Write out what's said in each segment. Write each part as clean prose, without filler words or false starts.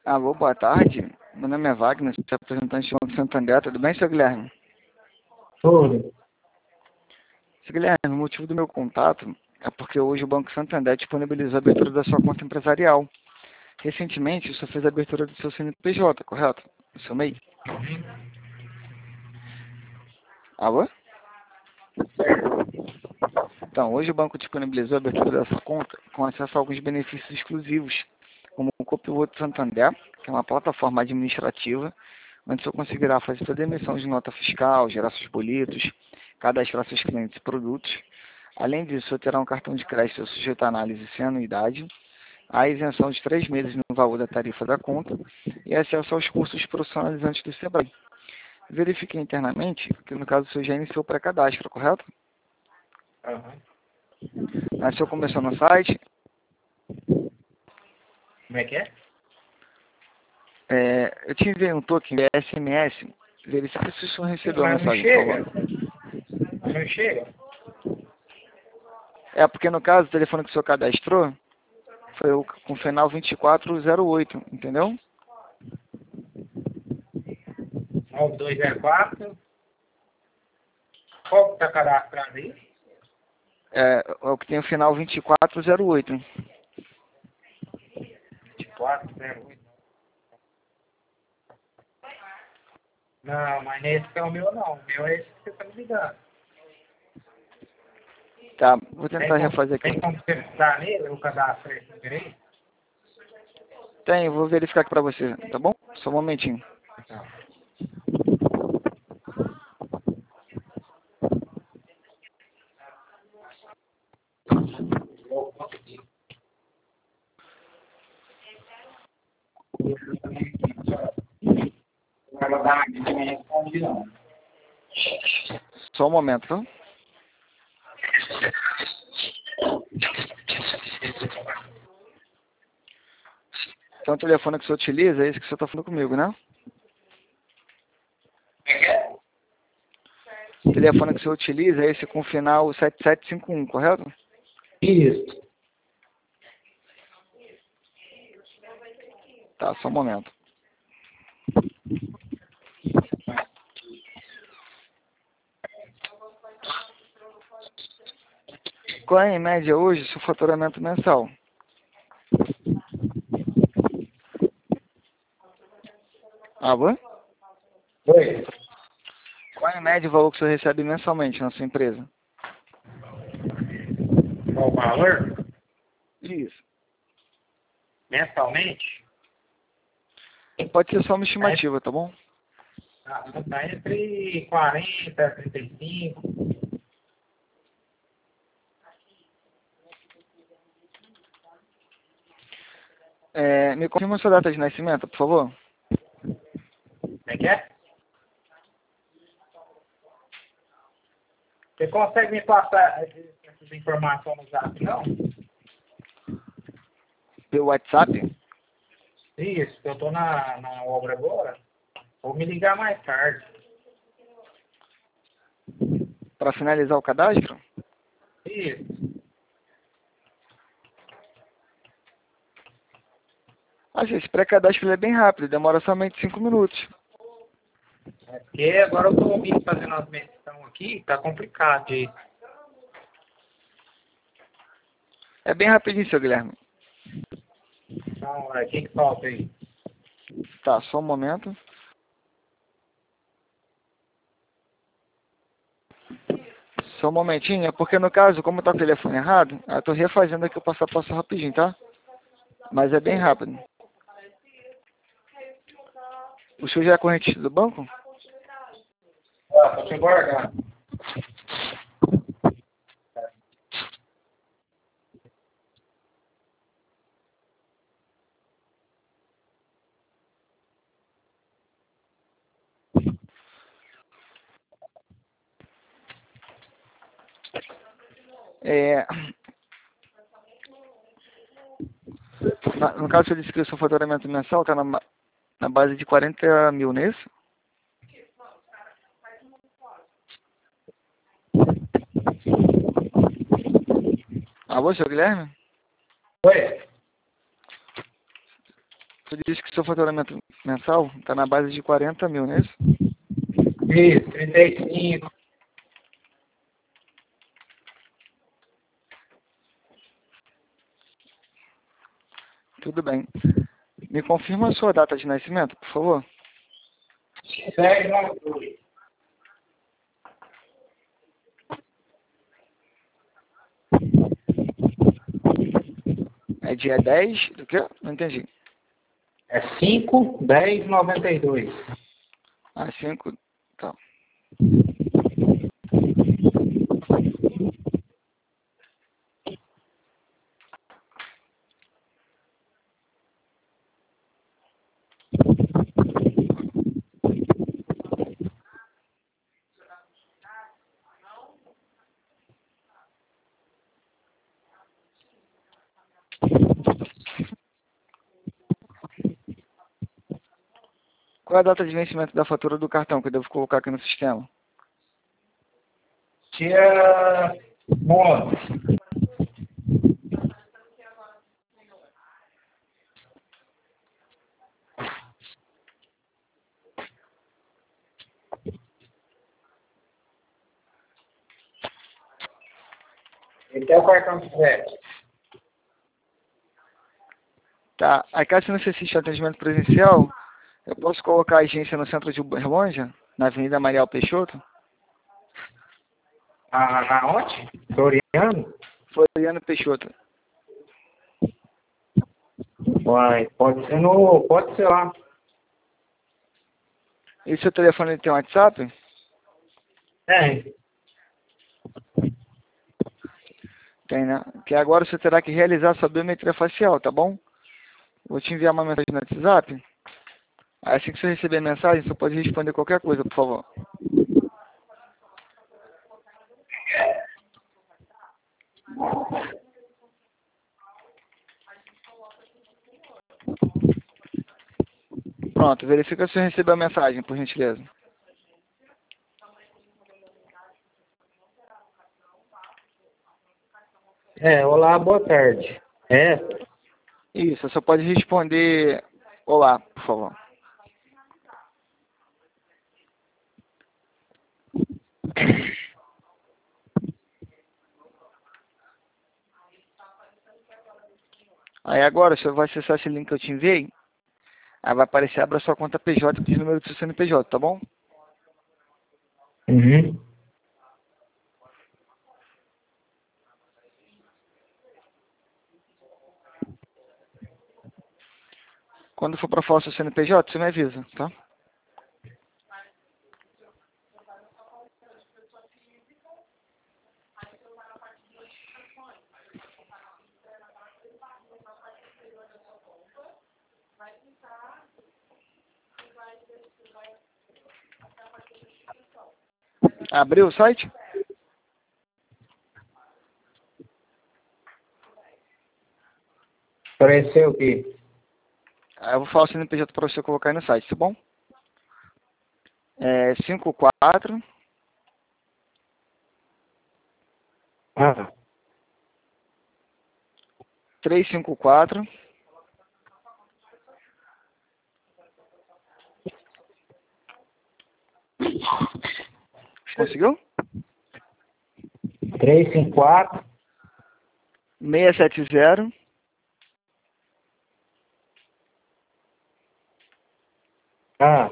Alô, boa tarde. Meu nome é Wagner, sou representante do Banco Santander. Tudo bem, seu Guilherme? Tudo. Seu Guilherme, o motivo do meu contato é porque hoje o Banco Santander disponibilizou a abertura da sua conta empresarial. Recentemente, o senhor fez a abertura do seu CNPJ, correto? Do seu MEI? Alô? Então, hoje o banco disponibilizou a abertura dessa conta com acesso a alguns benefícios exclusivos, como o Copiloto Santander, que é uma plataforma administrativa, onde o senhor conseguirá fazer toda a emissão de nota fiscal, gerar seus boletos, cadastrar seus clientes e produtos. Além disso, o senhor terá um cartão de crédito sujeito à análise sem anuidade, a isenção de 3 meses no valor da tarifa da conta e acesso aos cursos profissionalizantes do Sebrae. Verifiquei internamente que, no caso, o senhor já iniciou o pré-cadastro, correto? Aham. Mas o senhor começou no site, Como é que é? eu te enviei um token de SMS, verifique se o senhor recebeu a Mas não mensagem, por chega. favor. Mas não chega. É porque, no caso, o telefone que o senhor cadastrou foi o com final 2408, entendeu? 9204. Qual que tá cadastrado aí? É o que tem o final 2408. 2408. Não, mas nesse que é o meu não. O meu é esse que você tá me ligando. Tá, vou tentar refazer aqui. Tem como você dar nele o cadastro esse número aí? Tem, vou verificar aqui pra você, tá bom? Só um momentinho. Tá. Vai dar aqui, não responde não. Só um momento, tá? Então o telefone que o senhor utiliza é esse que o senhor tá falando comigo, né? O telefone que o senhor utiliza é esse com final 7751, correto? Isso. Tá, só um momento. Qual é, em média, hoje, o seu faturamento mensal? Alô? Oi. Qual é, em média, o valor que o senhor recebe mensalmente na sua empresa? Qual o valor? Isso. Mensalmente? Pode ser só uma estimativa, tá bom? Tá entre 40 e 35. Me confirma a sua data de nascimento, por favor. Como é que é? Você consegue me passar essas informações no zap, não? Pelo WhatsApp? Isso, eu tô na obra agora. Vou me ligar mais tarde. Para finalizar o cadastro? Isso. Esse pré-cadastro ele é bem rápido, demora somente 5 minutos. É porque agora eu tô ouvindo fazendo as menções aqui, tá complicado de... É bem rapidinho, seu Guilherme. Então, o que falta aí? Tá, só um momento. Só um momentinho, é porque no caso, como tá o telefone errado, eu tô refazendo aqui o passo a passo rapidinho, tá? Mas é bem rápido. O senhor já é correntista do banco? Tô sem guardar. No caso, você disse que o seu faturamento mensal está na base de 40 mil, não é isso? Alô, seu Guilherme? Oi? Tu disse que seu faturamento mensal está na base de 40 mil, não é isso? Isso, 35. Tudo bem. Me confirma a sua data de nascimento, por favor. 10/2. É dia 10 do quê? Não entendi. É 5/10/92. Ah, 5. Tá. Qual é a data de vencimento da fatura do cartão que eu devo colocar aqui no sistema? Dia 9. Esse é o cartão de crédito. Tá. Aí caso você necessite de atendimento presencial, eu posso colocar a agência no centro de Uberlândia, na Avenida Marial Peixoto? Na onde? Floriano? Floriano Peixoto. Uai, pode ser lá. E seu telefone tem WhatsApp? É. Tem, né? Que agora você terá que realizar sua biometria facial, tá bom? Vou te enviar uma mensagem no WhatsApp. Aí assim que você receber a mensagem, você pode responder qualquer coisa, por favor. Pronto, verifica se você recebeu a mensagem, por gentileza. Olá, boa tarde. Isso, você só pode responder olá, por favor. Aí agora, você vai acessar esse link que eu te enviei. Aí vai aparecer, abra sua conta PJ e o número do seu CNPJ, tá bom? Uhum. Quando for para falar o seu CNPJ, você me avisa, tá? Abriu o site? Apareceu o quê? Aí eu vou falar o CNPJ para você colocar aí no site, tá bom? É 54 Ah, 354 Conseguiu? 354. 670 Ah,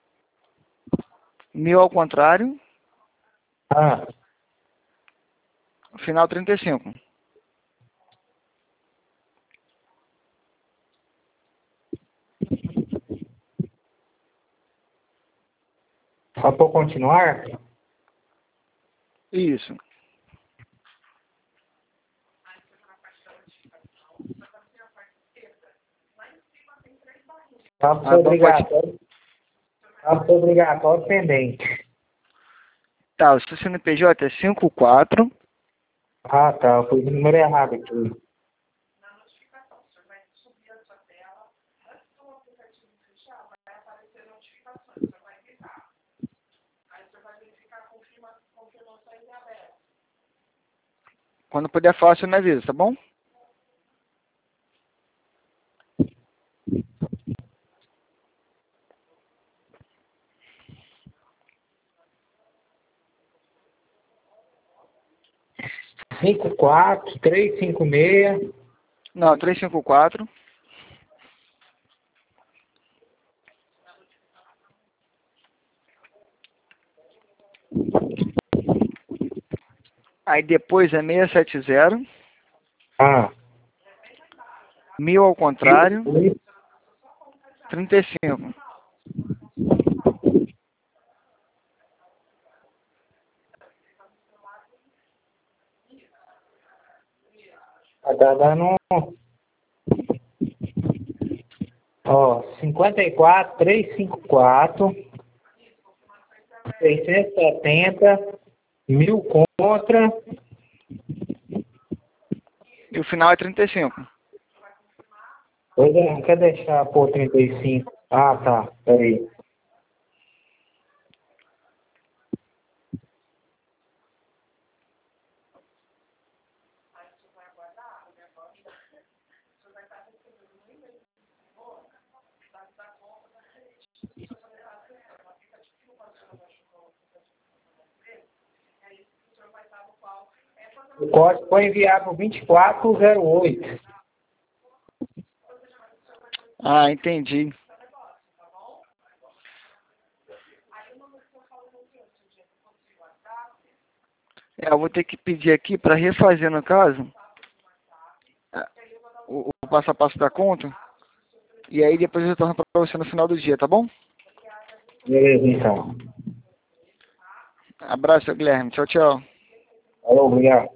1000 ao contrário, ah. final 35. Só por continuar? Isso. Papo Ah, bom, pode. obrigatório. Papo obrigatório pendente. Tá, o seu CNPJ é 54 Ah, tá. Eu pus o número errado aqui. Quando puder falar, você me avisa, tá bom? 54, 356. Não, 354. Aí depois é 670. Ah. 1000 ao contrário. 35. Tá dando. Ó, 54, 354, 670, 1000 contra. E o final é 35. Pois é, não quer deixar por 35. Ah, tá. Peraí. O código foi enviado para 2408. Ah, entendi. Eu vou ter que pedir aqui para refazer, no caso, o passo a passo da conta. E aí depois eu retorno para você no final do dia, tá bom? Beleza, então. Abraço, Guilherme. Tchau, tchau. Alô, obrigado.